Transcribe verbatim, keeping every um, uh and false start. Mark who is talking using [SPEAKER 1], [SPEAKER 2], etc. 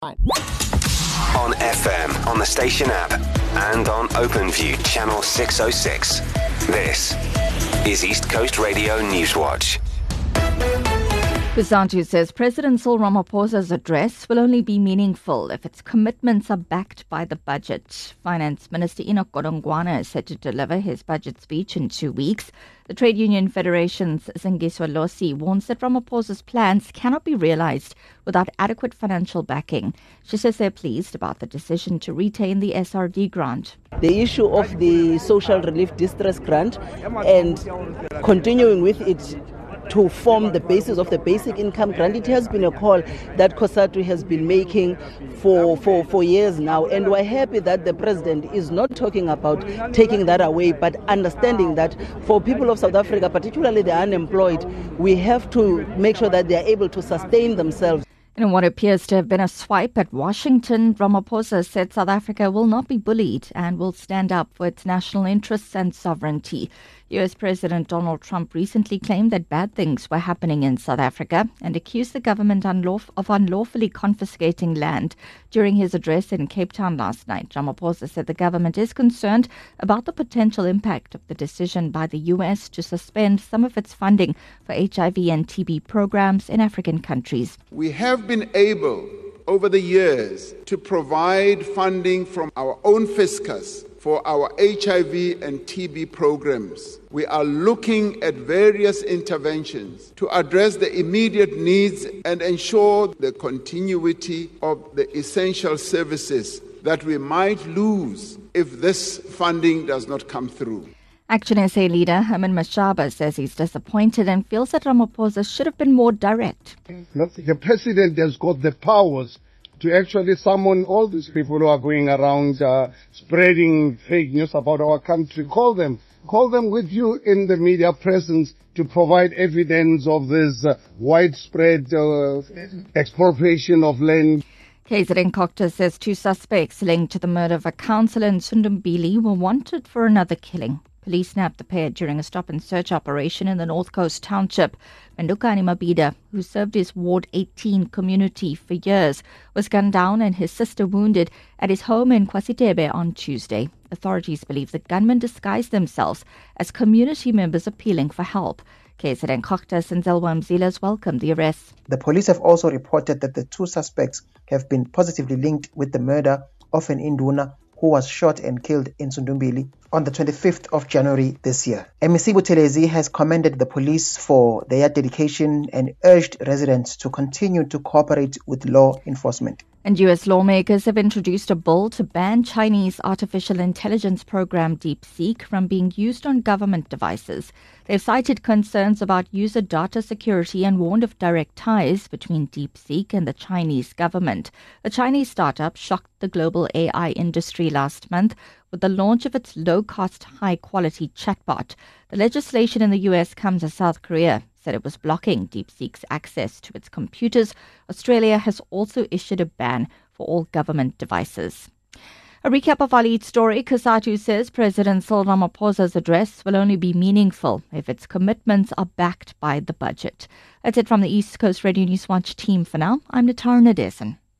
[SPEAKER 1] On F M, on the station app, and on OpenView channel six oh six. This is East Coast Radio Newswatch.
[SPEAKER 2] COSATU says President Cyril Ramaphosa's address will only be meaningful if its commitments are backed by the budget. Finance Minister Enoch Godongwana is set to deliver his budget speech in two weeks. The Trade Union Federation's Zingiswa Losi warns that Ramaphosa's plans cannot be realized without adequate financial backing. She says they're pleased about the decision to retain the S R D grant.
[SPEAKER 3] The issue of the Social Relief Distress Grant and continuing with it to form the basis of the basic income grant. It has been a call that COSATU has been making for, for, for years now, and we're happy that the president is not talking about taking that away, but understanding that for people of South Africa, particularly the unemployed, we have to make sure that they are able to sustain themselves.
[SPEAKER 2] In what appears to have been a swipe at Washington, Ramaphosa said South Africa will not be bullied and will stand up for its national interests and sovereignty. U S President Donald Trump recently claimed that bad things were happening in South Africa and accused the government unlawf- of unlawfully confiscating land. During his address in Cape Town last night, Ramaphosa said the government is concerned about the potential impact of the decision by the U S to suspend some of its funding for H I V and T B programs in African countries.
[SPEAKER 4] We have been able over the years to provide funding from our own fiscus for our H I V and T B programs. We are looking at various interventions to address the immediate needs and ensure the continuity of the essential services that we might lose if this funding does not come through.
[SPEAKER 2] Action S A leader Herman Mashaba says he's disappointed and feels that Ramaphosa should have been more direct.
[SPEAKER 5] The president has got the powers to actually summon all these people who are going around uh, spreading fake news about our country. Call them. Call them with you in the media presence to provide evidence of this uh, widespread uh, expropriation of land.
[SPEAKER 2] K Z N Cocta says two suspects linked to the murder of a councillor in Sundumbili were wanted for another killing. Police snapped the pair during a stop-and-search operation in the North Coast Township. Mendukani Mabida, who served his Ward eighteen community for years, was gunned down and his sister wounded at his home in Kwasitebe on Tuesday. Authorities believe the gunmen disguised themselves as community members appealing for help. K Z N Coctas and Zelwa Mzilas welcomed the arrests.
[SPEAKER 6] The police have also reported that the two suspects have been positively linked with the murder of an Induna who was shot and killed in Sundumbili on the twenty-fifth of January this year. M C Buthelezi has commended the police for their dedication and urged residents to continue to cooperate with law enforcement.
[SPEAKER 2] And U S lawmakers have introduced a bill to ban Chinese artificial intelligence program DeepSeek from being used on government devices. They've cited concerns about user data security and warned of direct ties between DeepSeek and the Chinese government. The Chinese startup shocked the global A I industry last month with the launch of its low-cost, high-quality chatbot. The legislation in the U S comes as South Korea said it was blocking DeepSeek's access to its computers. Australia has also issued a ban for all government devices. A recap of our lead story. COSATU says President Cyril Ramaphosa's address will only be meaningful if its commitments are backed by the budget. That's it from the East Coast Radio Newswatch team for now. I'm Natara Nadesan.